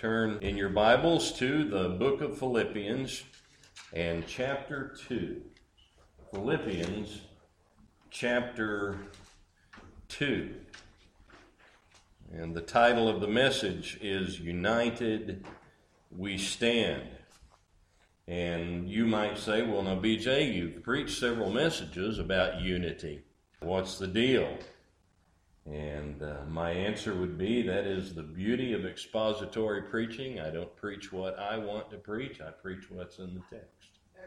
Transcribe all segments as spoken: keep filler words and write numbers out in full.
Turn in your Bibles to the book of Philippians and chapter two. Philippians chapter two. And the title of the message is United We Stand. And you might say, well, now, B J, you've preached several messages about unity. What's the deal? And uh, my answer would be, that is the beauty of expository preaching. I don't preach what I want to preach. I preach what's in the text.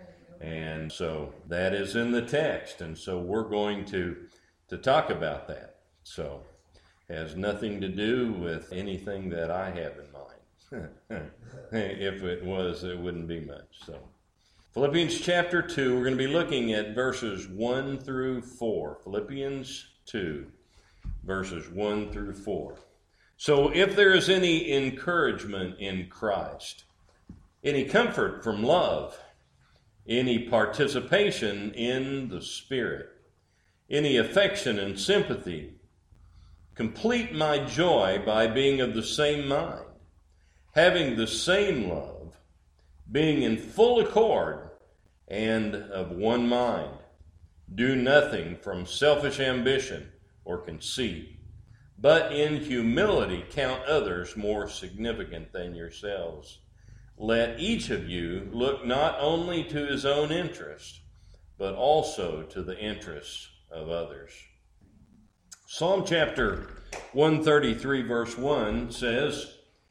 And so that is in the text. And so we're going to, to talk about that. So it has nothing to do with anything that I have in mind. If it was, it wouldn't be much. So Philippians chapter two, we're going to be looking at verses one through four. Philippians two. Verses one through four. So if there is any encouragement in Christ, any comfort from love, any participation in the Spirit, any affection and sympathy, complete my joy by being of the same mind, having the same love, being in full accord and of one mind. Do nothing from selfish ambition or conceit, but in humility count others more significant than yourselves. Let each of you look not only to his own interest, but also to the interests of others. Psalm chapter one thirty-three verse one says,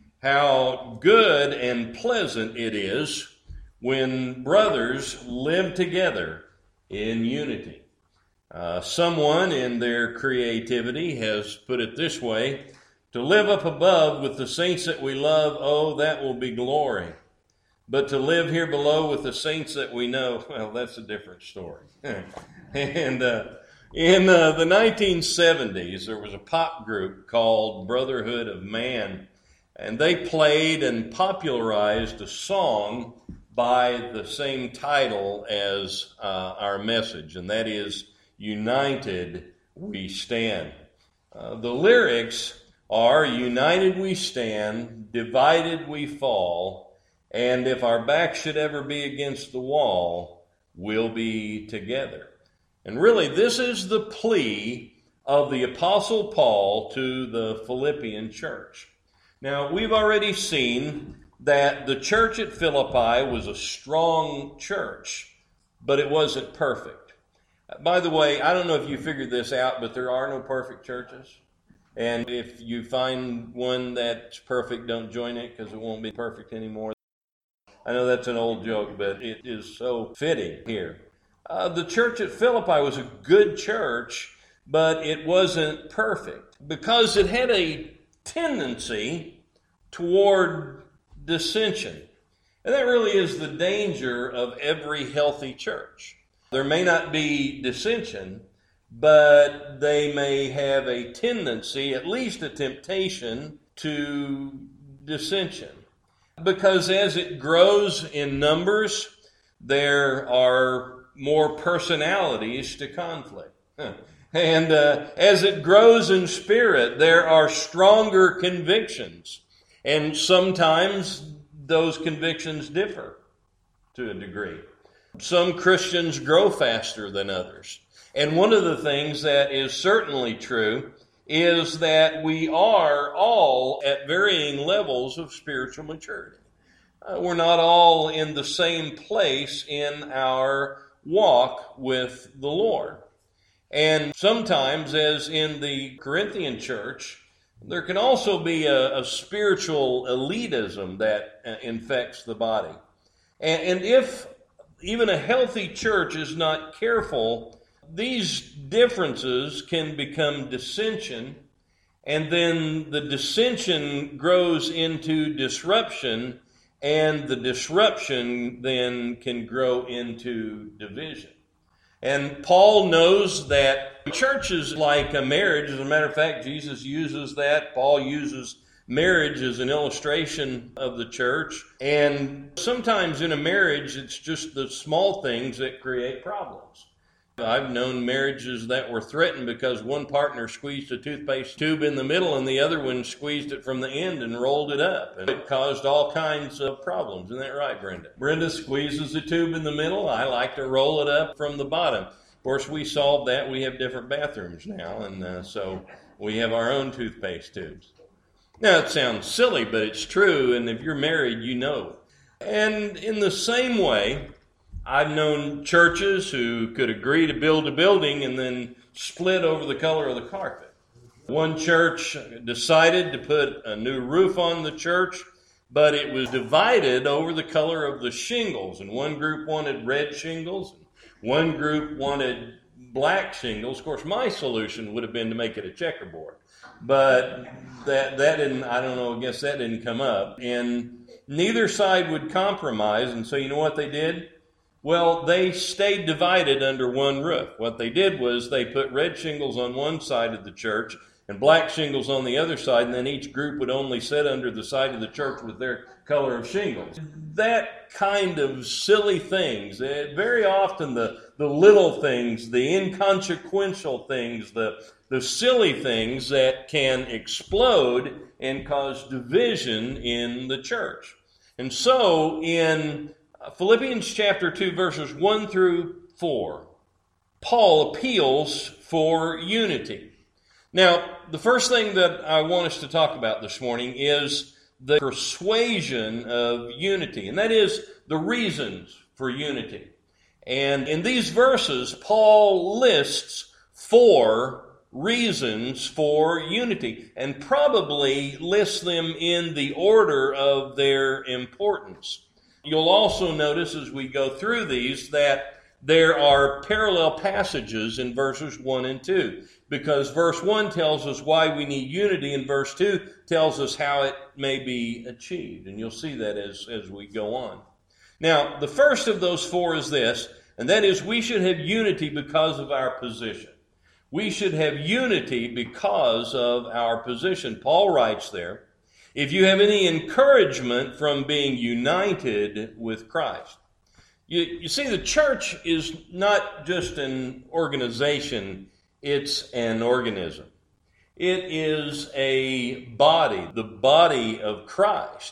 how good and pleasant it is when brothers live together in unity. Uh, someone in their creativity has put it this way: to live up above with the saints that we love, oh, that will be glory. But to live here below with the saints that we know, well, that's a different story. and uh, in uh, the nineteen seventies, there was a pop group called Brotherhood of Man, and they played and popularized a song by the same title as uh, our message, and that is United We Stand. Uh, the lyrics are, united we stand, divided we fall, and if our back should ever be against the wall, we'll be together. And really, this is the plea of the Apostle Paul to the Philippian church. Now, we've already seen that the church at Philippi was a strong church, but it wasn't perfect. By the way, I don't know if you figured this out, but there are no perfect churches. And if you find one that's perfect, don't join it, because it won't be perfect anymore. I know that's an old joke, but it is so fitting here. Uh, the church at Philippi was a good church, but it wasn't perfect, because it had a tendency toward dissension. And that really is the danger of every healthy church. There may not be dissension, but they may have a tendency, at least a temptation, to dissension. Because as it grows in numbers, there are more personalities to conflict. And uh, as it grows in spirit, there are stronger convictions. And sometimes those convictions differ to a degree. Some Christians grow faster than others. And one of the things that is certainly true is that we are all at varying levels of spiritual maturity. Uh, we're not all in the same place in our walk with the Lord. And sometimes, as in the Corinthian church, there can also be a, a spiritual elitism that uh, infects the body. And, and if even a healthy church is not careful, these differences can become dissension, and then the dissension grows into disruption, and the disruption then can grow into division. And Paul knows that church is like a marriage. As a matter of fact, Jesus uses that. Paul uses marriage as an illustration of the church. And sometimes in a marriage, it's just the small things that create problems. I've known marriages that were threatened because one partner squeezed a toothpaste tube in the middle and the other one squeezed it from the end and rolled it up. And it caused all kinds of problems. Isn't that right, Brenda? Brenda squeezes the tube in the middle. I like to roll it up from the bottom. Of course, we solved that. We have different bathrooms now, and uh, so we have our own toothpaste tubes. Now, it sounds silly, but it's true, and if you're married, you know. And in the same way, I've known churches who could agree to build a building and then split over the color of the carpet. One church decided to put a new roof on the church, but it was divided over the color of the shingles. And one group wanted red shingles, one group wanted black shingles. Of course, my solution would have been to make it a checkerboard. But that, that didn't, I don't know, I guess that didn't come up. And neither side would compromise, and so you know what they did? Well, they stayed divided under one roof. What they did was they put red shingles on one side of the church and black shingles on the other side, and then each group would only sit under the side of the church with their color of shingles. That kind of silly things, very often the, the little things, the inconsequential things, the, the silly things that can explode and cause division in the church. And so in Philippians chapter two, verses one through four, Paul appeals for unity. Now, the first thing that I want us to talk about this morning is the persuasion of unity, and that is the reasons for unity. And in these verses, Paul lists four reasons for unity, and probably lists them in the order of their importance. You'll also notice as we go through these that there are parallel passages in verses one and two, because verse one tells us why we need unity and verse two tells us how it may be achieved. And you'll see that as, as we go on. Now, the first of those four is this, and that is we should have unity because of our position. We should have unity because of our position. Paul writes there, if you have any encouragement from being united with Christ. You, you see, the church is not just an organization, it's an organism. It is a body, the body of Christ.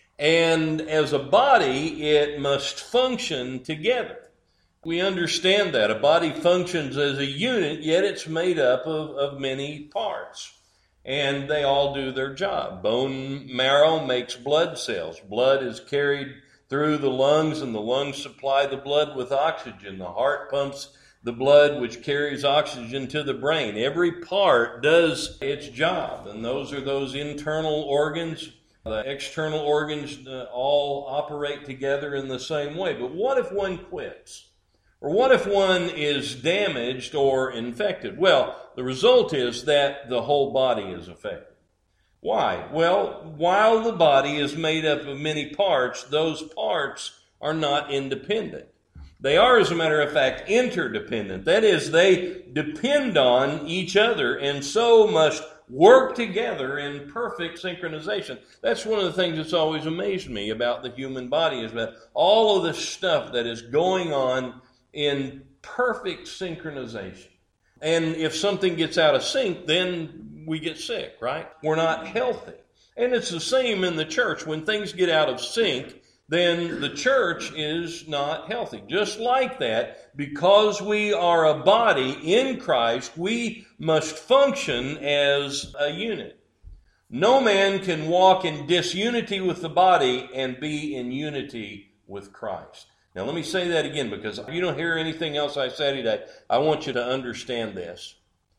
And as a body, it must function together. We understand that. A body functions as a unit, yet it's made up of, of many parts. And they all do their job. Bone marrow makes blood cells. Blood is carried through the lungs, and the lungs supply the blood with oxygen. The heart pumps the blood, which carries oxygen to the brain. Every part does its job, and those are those internal organs. The external organs uh, all operate together in the same way. But what if one quits? Or what if one is damaged or infected? Well, the result is that the whole body is affected. Why? Well, while the body is made up of many parts, those parts are not independent. They are, as a matter of fact, interdependent. That is, they depend on each other and so must work together in perfect synchronization. That's one of the things that's always amazed me about the human body, is that all of the stuff that is going on in perfect synchronization. And if something gets out of sync, then we get sick, right? We're not healthy. And it's the same in the church. When things get out of sync, then the church is not healthy. Just like that, because we are a body in Christ, we must function as a unit. No man can walk in disunity with the body and be in unity with Christ. Now, let me say that again, because if you don't hear anything else I say today, I want you to understand this.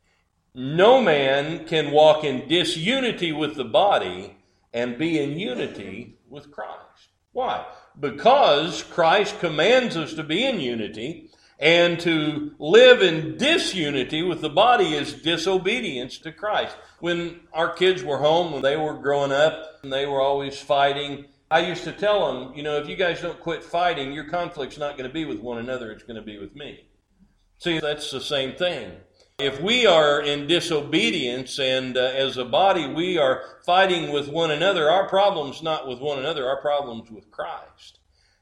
No man can walk in disunity with the body and be in unity with Christ. Why? Because Christ commands us to be in unity, and to live in disunity with the body is disobedience to Christ. When our kids were home, when they were growing up, and they were always fighting, I used to tell them, you know, if you guys don't quit fighting, your conflict's not going to be with one another, it's going to be with me. See, that's the same thing. If we are in disobedience and uh, as a body we are fighting with one another, our problem's not with one another, our problem's with Christ.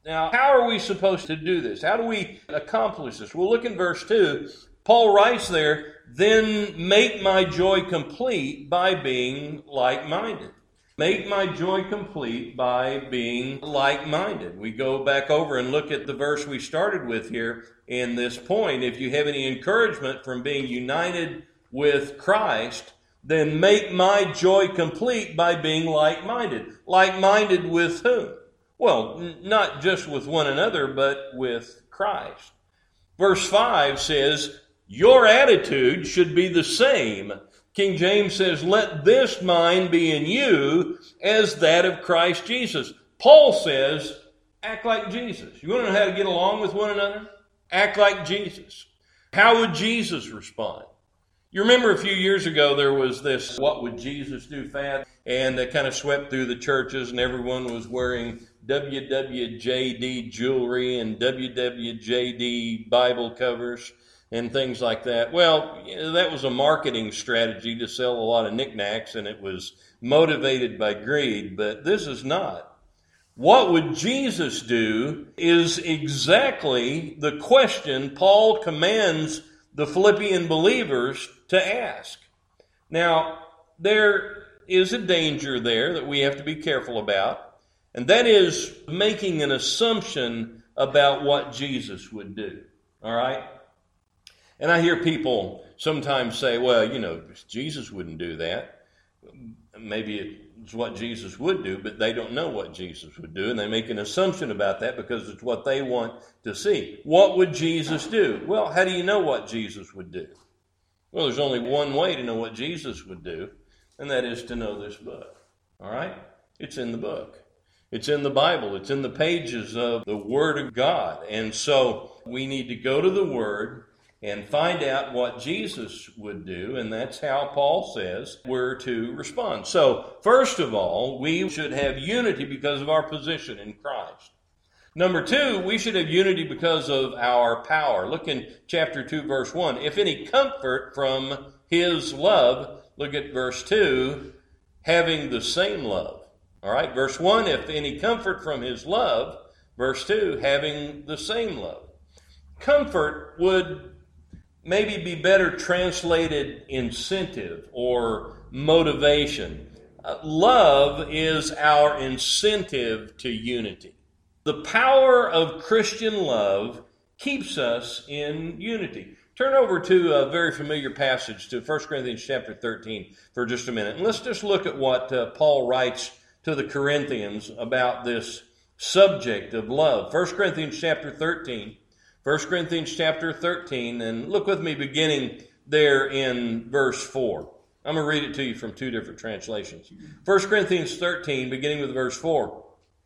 Now, how are we supposed to do this? How do we accomplish this? Well, look in verse two. Paul writes there, then make my joy complete by being like-minded. Make my joy complete by being like-minded. We go back over and look at the verse we started with here in this point. If you have any encouragement from being united with Christ, then make my joy complete by being like-minded. Like-minded with whom? Well, n- not just with one another, but with Christ. Verse five says, your attitude should be the same. King James says, let this mind be in you as that of Christ Jesus. Paul says, act like Jesus. You want to know how to get along with one another? Act like Jesus. How would Jesus respond? You remember a few years ago there was this what would Jesus do fad, and that kind of swept through the churches, and everyone was wearing W W J D jewelry and W W J D Bible covers and things like that. Well, that was a marketing strategy to sell a lot of knickknacks, and it was motivated by greed, but this is not. What would Jesus do is exactly the question Paul commands the Philippian believers to ask. Now, there is a danger there that we have to be careful about, and that is making an assumption about what Jesus would do. All right? And I hear people sometimes say, well, you know, Jesus wouldn't do that. Maybe it's what Jesus would do, but they don't know what Jesus would do, and they make an assumption about that because it's what they want to see. What would Jesus do? Well, how do you know what Jesus would do? Well, there's only one way to know what Jesus would do, and that is to know this book. All right? It's in the book. It's in the Bible. It's in the pages of the Word of God. And so we need to go to the Word and find out what Jesus would do, and that's how Paul says we're to respond. So, first of all, we should have unity because of our position in Christ. Number two, we should have unity because of our power. Look in chapter two, verse one. If any comfort from his love, look at verse two, having the same love. All right, verse one, if any comfort from his love, verse two, having the same love. Comfort would maybe be better translated incentive or motivation. Uh, love is our incentive to unity. The power of Christian love keeps us in unity. Turn over to a very familiar passage, to First Corinthians chapter thirteen for just a minute. And let's just look at what uh, Paul writes to the Corinthians about this subject of love. First Corinthians chapter thirteen. First Corinthians chapter thirteen, and look with me beginning there in verse four. I'm going to read it to you from two different translations. First Corinthians thirteen, beginning with verse four.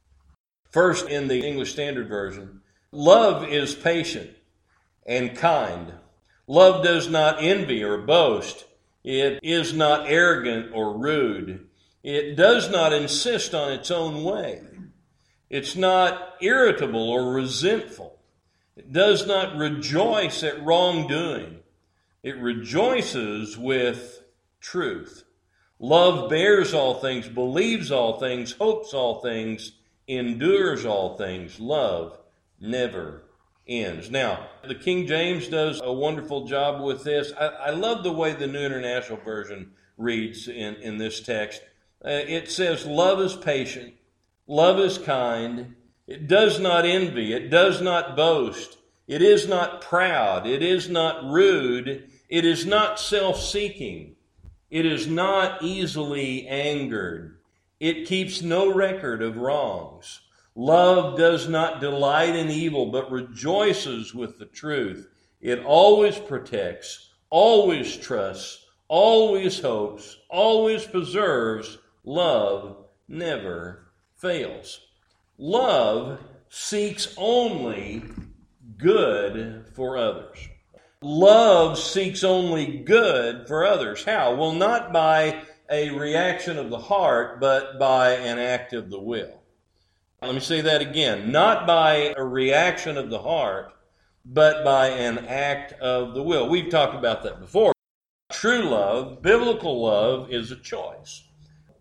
First, in the English Standard Version, love is patient and kind. Love does not envy or boast. It is not arrogant or rude. It does not insist on its own way. It's not irritable or resentful. It does not rejoice at wrongdoing. It rejoices with truth. Love bears all things, believes all things, hopes all things, endures all things. Love never ends. Now, the King James does a wonderful job with this. I, I love the way the New International Version reads in, in this text. Uh, it says, love is patient, love is kind, it does not envy, it does not boast, it is not proud, it is not rude, it is not self-seeking, it is not easily angered, it keeps no record of wrongs. Love does not delight in evil, but rejoices with the truth. It always protects, always trusts, always hopes, always preserves. Love never fails. Love seeks only good for others. Love seeks only good for others. How? Well, not by a reaction of the heart, but by an act of the will. Let me say that again. Not by a reaction of the heart, but by an act of the will. We've talked about that before. True love, biblical love, is a choice.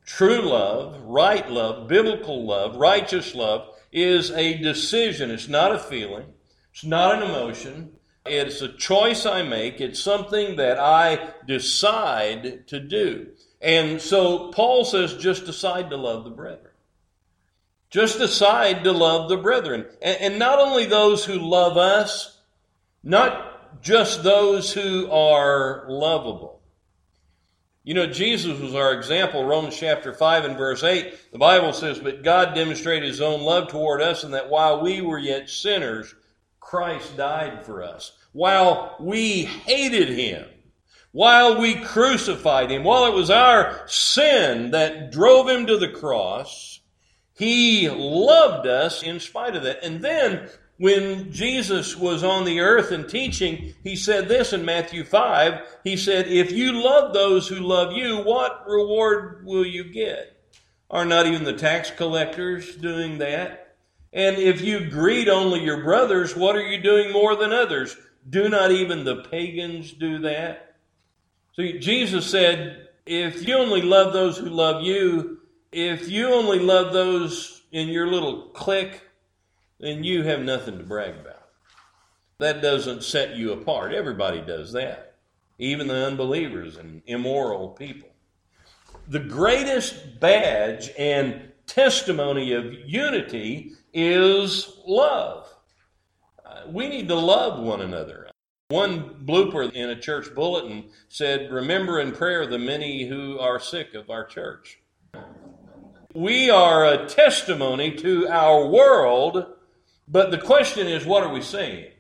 True love, right love, biblical love, righteous love is a decision. It's not a feeling. It's not an emotion. It's a choice I make. It's something that I decide to do. And so Paul says, just decide to love the brethren. Just decide to love the brethren. And, and not only those who love us, not just those who are lovable. You know, Jesus was our example. Romans chapter five and verse eight, the Bible says, but God demonstrated his own love toward us, and that while we were yet sinners, Christ died for us. While we hated him, while we crucified him, while it was our sin that drove him to the cross, he loved us in spite of that. And then when Jesus was on the earth and teaching, he said this in Matthew five. He said, if you love those who love you, what reward will you get? Are not even the tax collectors doing that? And if you greet only your brothers, what are you doing more than others? Do not even the pagans do that? So Jesus said, if you only love those who love you, if you only love those in your little clique, then you have nothing to brag about. That doesn't set you apart. Everybody does that, even the unbelievers and immoral people. The greatest badge and testimony of unity is love. Uh, we need to love one another. One blooper in a church bulletin said, remember in prayer the many who are sick of our church. We are a testimony to our world, but the question is, what are we saying?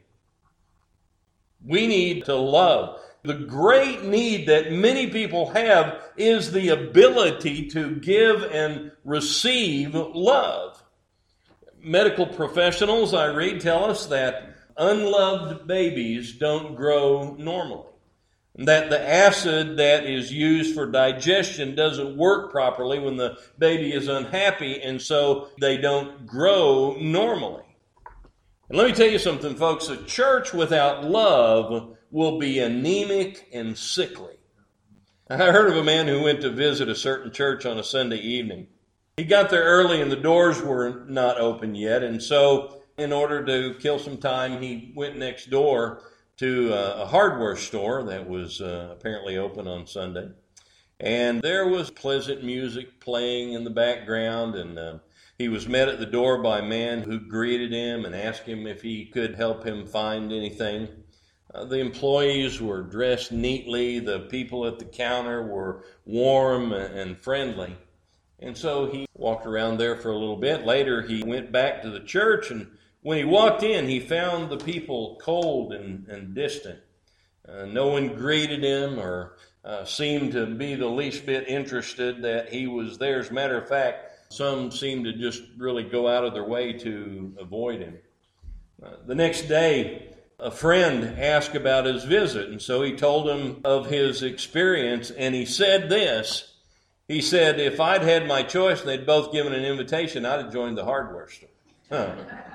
We need to love. The great need that many people have is the ability to give and receive love. Medical professionals, I read, tell us that unloved babies don't grow normally. That the acid that is used for digestion doesn't work properly when the baby is unhappy, and so they don't grow normally. And let me tell you something, folks. A church without love will be anemic and sickly. I heard of a man who went to visit a certain church on a Sunday evening. He got there early and the doors were not open yet, and so in order to kill some time, he went next door to a hardware store that was uh, apparently open on Sunday. And there was pleasant music playing in the background, and uh, he was met at the door by a man who greeted him and asked him if he could help him find anything. Uh, the employees were dressed neatly. The people at the counter were warm and friendly. And so he walked around there for a little bit. Later, he went back to the church, and when he walked in, he found the people cold and, and distant. Uh, no one greeted him or uh, seemed to be the least bit interested that he was there. As a matter of fact, some seemed to just really go out of their way to avoid him. Uh, the next day, a friend asked about his visit, and so he told him of his experience, and he said this. He said, if I'd had my choice and they'd both given an invitation, I'd have joined the hardware store. Huh.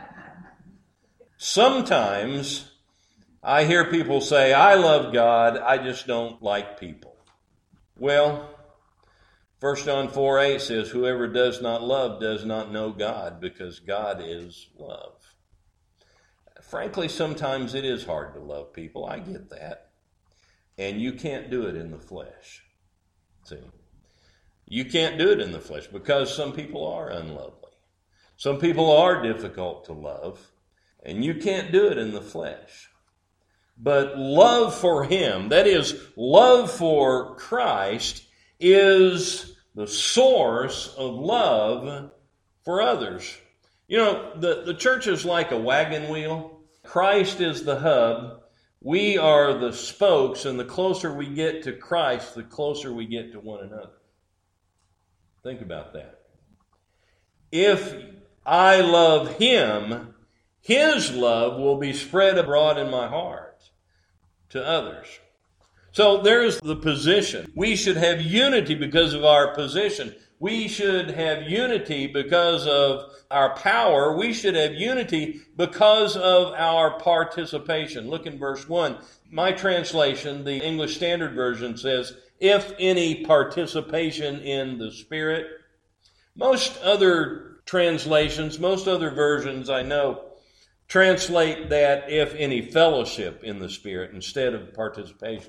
Sometimes I hear people say, I love God, I just don't like people. Well, First John four eight says, whoever does not love does not know God, because God is love. Frankly, sometimes it is hard to love people. I get that. And you can't do it in the flesh. See? You can't do it in the flesh because some people are unlovely. Some people are difficult to love. And you can't do it in the flesh. But love for him, that is, love for Christ, is the source of love for others. You know, the, the church is like a wagon wheel. Christ is the hub. We are the spokes, and the closer we get to Christ, the closer we get to one another. Think about that. If I love him, his love will be spread abroad in my heart to others. So there's the position. We should have unity because of our position. We should have unity because of our power. We should have unity because of our participation. Look in verse one. My translation, the English Standard Version, says, if any participation in the Spirit. Most other translations, most other versions I know, translate that if any fellowship in the Spirit instead of participation.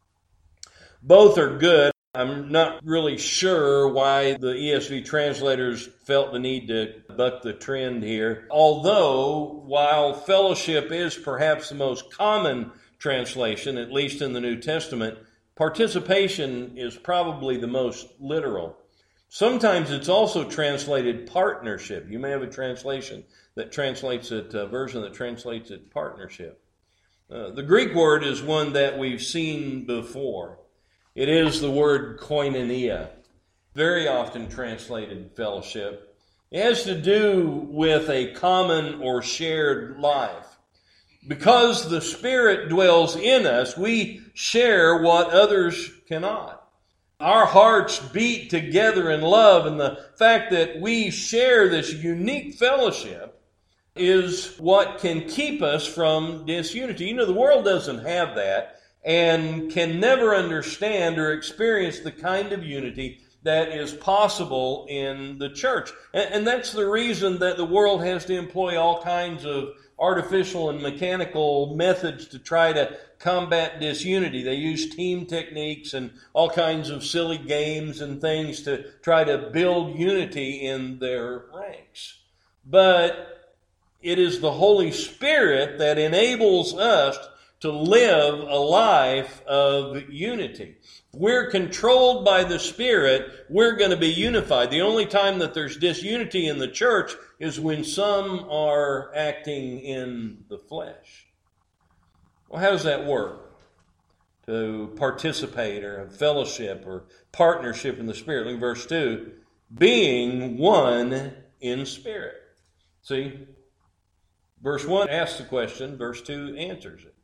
Both are good. I'm not really sure why the E S V translators felt the need to buck the trend here. Although, while fellowship is perhaps the most common translation, at least in the New Testament, participation is probably the most literal. Sometimes it's also translated partnership. You may have a translation that translates it, a version that translates it partnership. Uh, the Greek word is one that we've seen before. It is the word koinonia, very often translated fellowship. It has to do with a common or shared life. Because the Spirit dwells in us, we share what others cannot. Our hearts beat together in love, and the fact that we share this unique fellowship is what can keep us from disunity. You know, the world doesn't have that and can never understand or experience the kind of unity that is possible in the church. And, and that's the reason that the world has to employ all kinds of artificial and mechanical methods to try to combat disunity. They use team techniques and all kinds of silly games and things to try to build unity in their ranks. But it is the Holy Spirit that enables us to live a life of unity. We're controlled by the Spirit. We're going to be unified. The only time that there's disunity in the church is when some are acting in the flesh. Well, how does that work? To participate or have fellowship or partnership in the Spirit. Look at verse two. Being one in spirit. See? Verse one asks the question. Verse two answers it.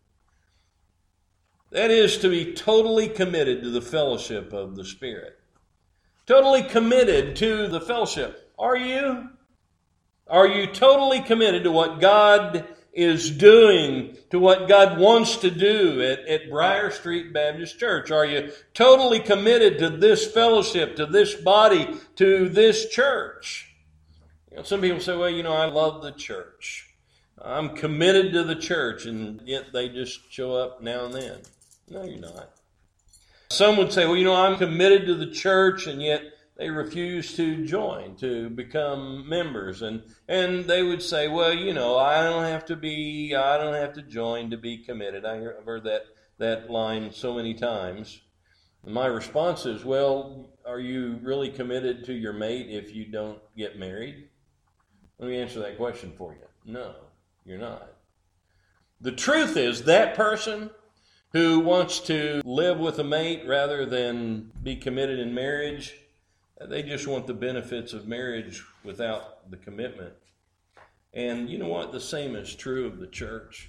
That is to be totally committed to the fellowship of the Spirit. Totally committed to the fellowship. Are you? Are you totally committed to what God is doing, to what God wants to do at, at Briar Street Baptist Church? Are you totally committed to this fellowship, to this body, to this church? You know, some people say, well, you know, I love the church. I'm committed to the church, and yet they just show up now and then. No, you're not. Some would say, well, you know, I'm committed to the church, and yet they refuse to join, to become members. And and they would say, well, you know, I don't have to be, I don't have to join to be committed. I've heard that, that line so many times. And my response is, well, are you really committed to your mate if you don't get married? Let me answer that question for you. No, you're not. The truth is that person who wants to live with a mate rather than be committed in marriage, they just want the benefits of marriage without the commitment. And you know what? The same is true of the church.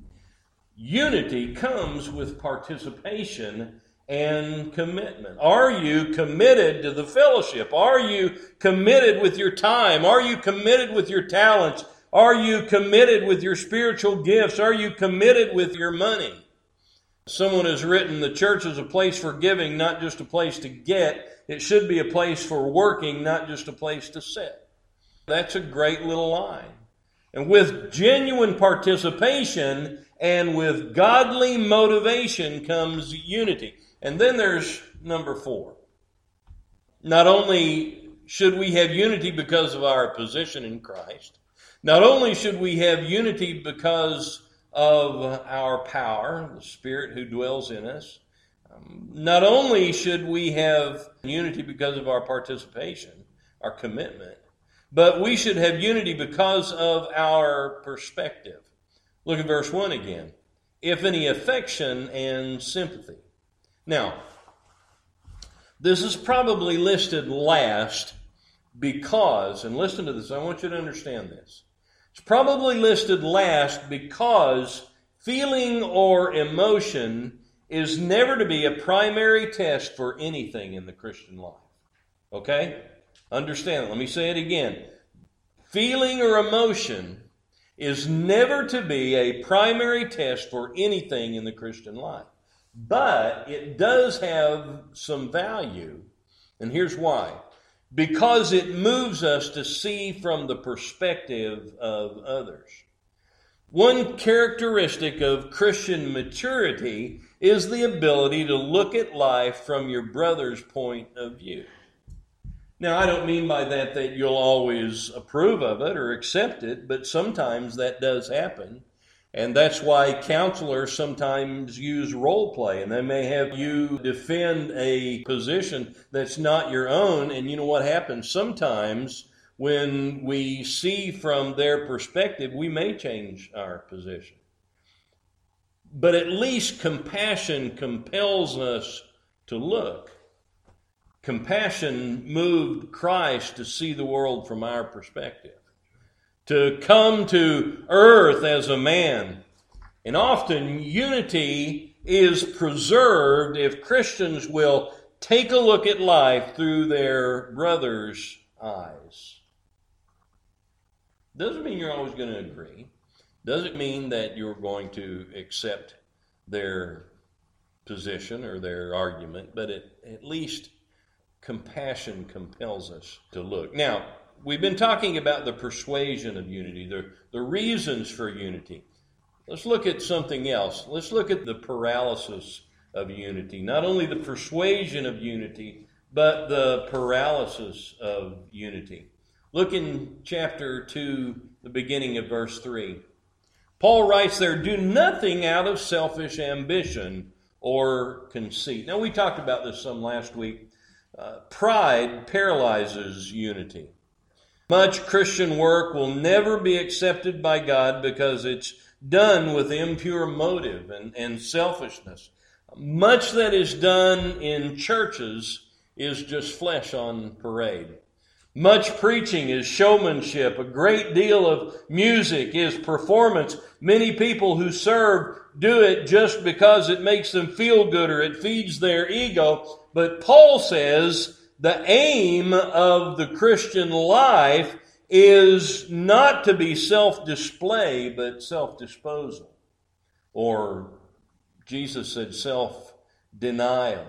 Unity comes with participation and commitment. Are you committed to the fellowship? Are you committed with your time? Are you committed with your talents? Are you committed with your spiritual gifts? Are you committed with your money? Someone has written, the church is a place for giving, not just a place to get. It should be a place for working, not just a place to sit. That's a great little line. And with genuine participation and with godly motivation comes unity. And then there's number four. Not only should we have unity because of our position in Christ, not only should we have unity because of our power, the Spirit who dwells in us. Um, not only should we have unity because of our participation, our commitment, but we should have unity because of our perspective. Look at verse one again. If any affection and sympathy. Now, this is probably listed last because, and listen to this, I want you to understand this. It's probably listed last because feeling or emotion is never to be a primary test for anything in the Christian life. Okay? Understand it. Let me say it again. Feeling or emotion is never to be a primary test for anything in the Christian life. But it does have some value, and here's why. Because it moves us to see from the perspective of others. One characteristic of Christian maturity is the ability to look at life from your brother's point of view. Now, I don't mean by that that you'll always approve of it or accept it, but sometimes that does happen. And that's why counselors sometimes use role play, and they may have you defend a position that's not your own. And you know what happens? Sometimes when we see from their perspective, we may change our position. But at least compassion compels us to look. Compassion moved Christ to see the world from our perspective, to come to earth as a man. And often unity is preserved if Christians will take a look at life through their brother's eyes. Doesn't mean you're always going to agree. Doesn't mean that you're going to accept their position or their argument, but it, at least compassion compels us to look. Now, we've been talking about the persuasion of unity, the, the reasons for unity. Let's look at something else. Let's look at the paralysis of unity. Not only the persuasion of unity, but the paralysis of unity. Look in chapter two, the beginning of verse three. Paul writes there, "Do nothing out of selfish ambition or conceit." Now, we talked about this some last week. Uh, pride paralyzes unity. Much Christian work will never be accepted by God because it's done with impure motive and, and selfishness. Much that is done in churches is just flesh on parade. Much preaching is showmanship. A great deal of music is performance. Many people who serve do it just because it makes them feel good or it feeds their ego. But Paul says the aim of the Christian life is not to be self-display, but self-disposal. Or Jesus said self-denial.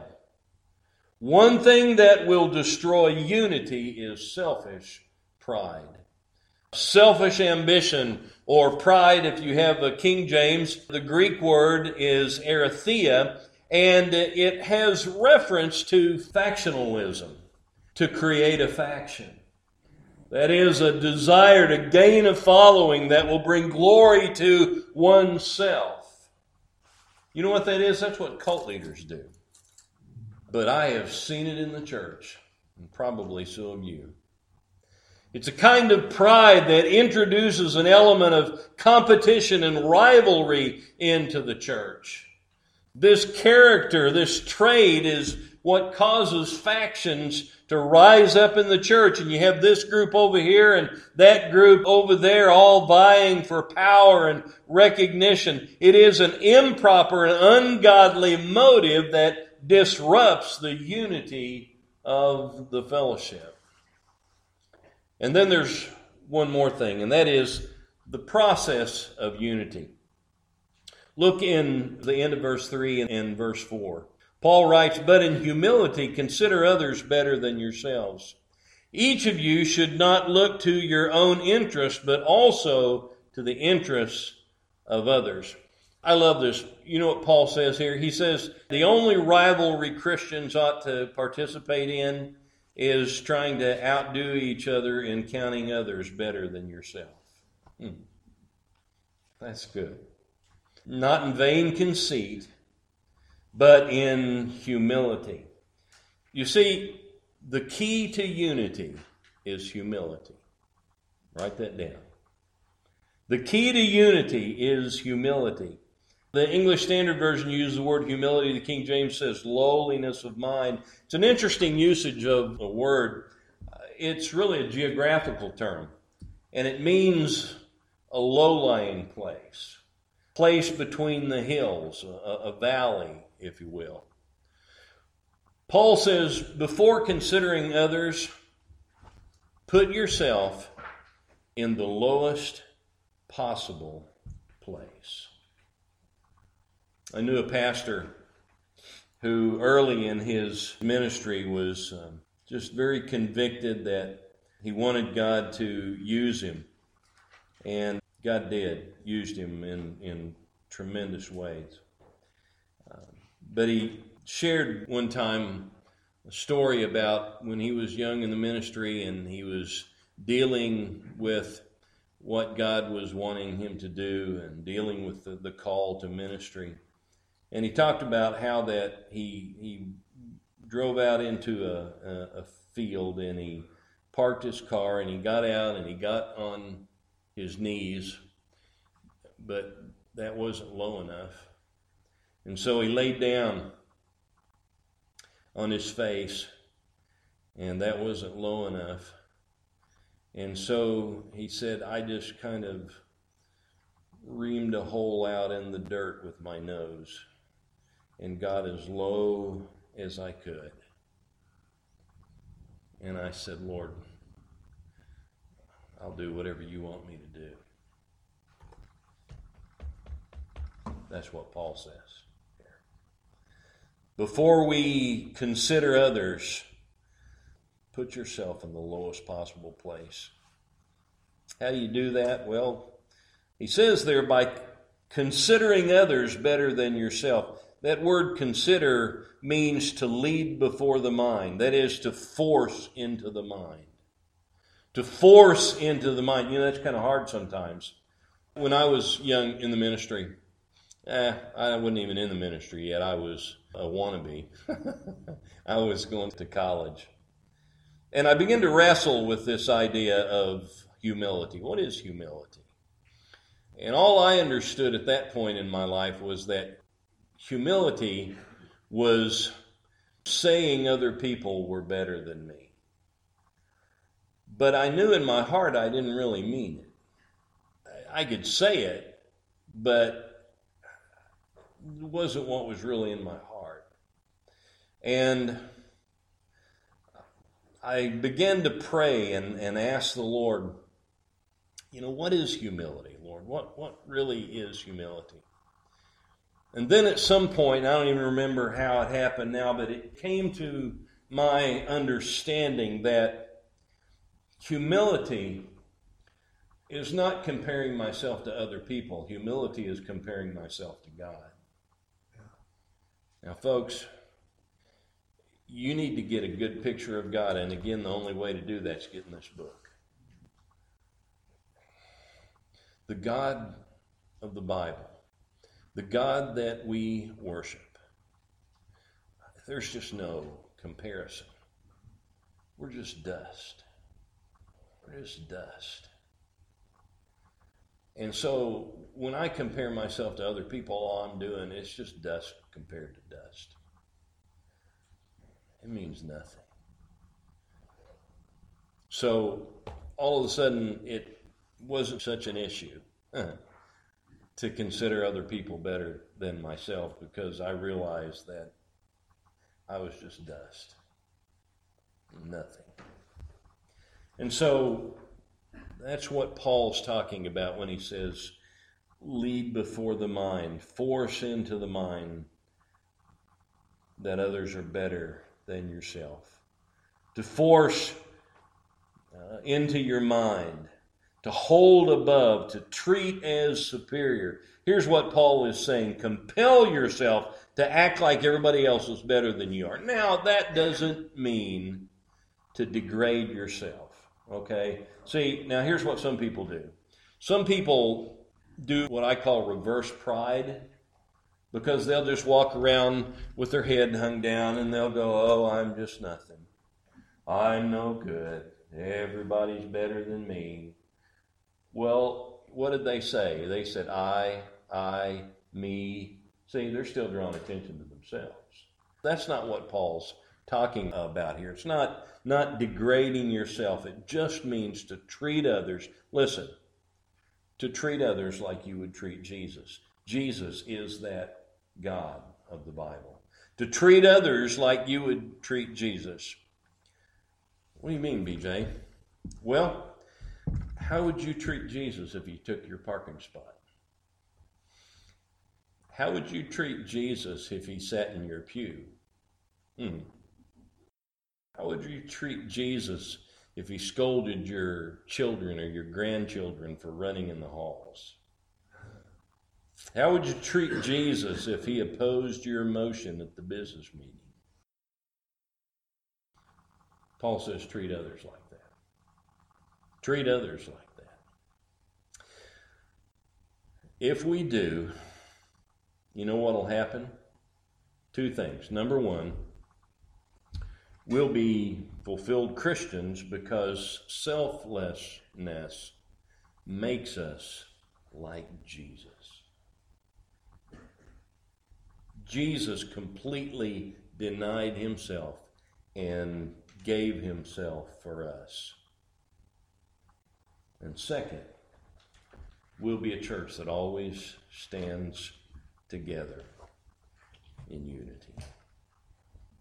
One thing that will destroy unity is selfish pride. Selfish ambition, or pride, if you have a King James, the Greek word is erythia, and it has reference to factionalism, to create a faction. That is a desire to gain a following that will bring glory to oneself. You know what that is? That's what cult leaders do. But I have seen it in the church, and probably so have you. It's a kind of pride that introduces an element of competition and rivalry into the church. This character, this trait is what causes factions to rise up in the church. And you have this group over here and that group over there all vying for power and recognition. It is an improper and ungodly motive that disrupts the unity of the fellowship. And then there's one more thing, and that is the process of unity. Look in the end of verse three and verse four. Paul writes, "But in humility consider others better than yourselves. Each of you should not look to your own interest, but also to the interests of others." I love this. You know what Paul says here? He says the only rivalry Christians ought to participate in is trying to outdo each other in counting others better than yourself. Hmm. That's good. Not in vain conceit, but in humility. You see, the key to unity is humility. Write that down. The key to unity is humility. The English Standard Version uses the word humility. The King James says lowliness of mind. It's an interesting usage of a word. It's really a geographical term, and it means a low-lying place, place between the hills, a, a valley, if you will. Paul says, before considering others, put yourself in the lowest possible place. I knew a pastor who early in his ministry was um, just very convicted that he wanted God to use him. And God did, used him in, in tremendous ways. Uh, but he shared one time a story about when he was young in the ministry and he was dealing with what God was wanting him to do and dealing with the, the call to ministry. And he talked about how that he he drove out into a, a, a field and he parked his car and he got out and he got on his knees, but that wasn't low enough. And so he laid down on his face, and that wasn't low enough. And so he said, I just kind of reamed a hole out in the dirt with my nose and got as low as I could. And I said, Lord, I'll do whatever you want me to do. That's what Paul says here. Before we consider others, put yourself in the lowest possible place. How do you do that? Well, he says there, by considering others better than yourself. That word consider means to lead before the mind. That is, to force into the mind. To force into the mind. You know, that's kind of hard sometimes. When I was young in the ministry, eh, I wasn't even in the ministry yet. I was a wannabe. I was going to college. And I began to wrestle with this idea of humility. What is humility? And all I understood at that point in my life was that humility was saying other people were better than me. But I knew in my heart I didn't really mean it. I could say it, but it wasn't what was really in my heart. And I began to pray and, and ask the Lord, you know, what is humility, Lord? What, what really is humility? And then at some point, I don't even remember how it happened now, but it came to my understanding that humility is not comparing myself to other people. Humility is comparing myself to God. Now, folks, you need to get a good picture of God. And again, the only way to do that is get in this book. The God of the Bible, the God that we worship, there's just no comparison. We're just dust. We're just dust. And so when I compare myself to other people, all I'm doing is just dust compared to dust. It means nothing. So all of a sudden, it wasn't such an issue to consider other people better than myself, because I realized that I was just dust. Nothing. And so that's what Paul's talking about when he says, lead before the mind, force into the mind that others are better than yourself. To force uh, into your mind, to hold above, to treat as superior. Here's what Paul is saying: compel yourself to act like everybody else is better than you are. Now, that doesn't mean to degrade yourself, okay? See, now here's what some people do. Some people do what I call reverse pride, because they'll just walk around with their head hung down and they'll go, oh, I'm just nothing. I'm no good. Everybody's better than me. Well, what did they say? They said, I, I, me. See, they're still drawing attention to themselves. That's not what Paul's talking about here. It's not, not degrading yourself. It just means to treat others. Listen, to treat others like you would treat Jesus. Jesus is that God of the Bible. To treat others like you would treat Jesus. What do you mean, B J? Well, how would you treat Jesus if he took your parking spot? How would you treat Jesus if he sat in your pew? Hmm. How would you treat Jesus if he scolded your children or your grandchildren for running in the halls? How would you treat Jesus if he opposed your motion at the business meeting? Paul says, treat others like that. Treat others like that. If we do, you know what will happen? Two things. Number one, we'll be fulfilled Christians because selflessness makes us like Jesus. Jesus completely denied himself and gave himself for us. And second, we'll be a church that always stands together in unity.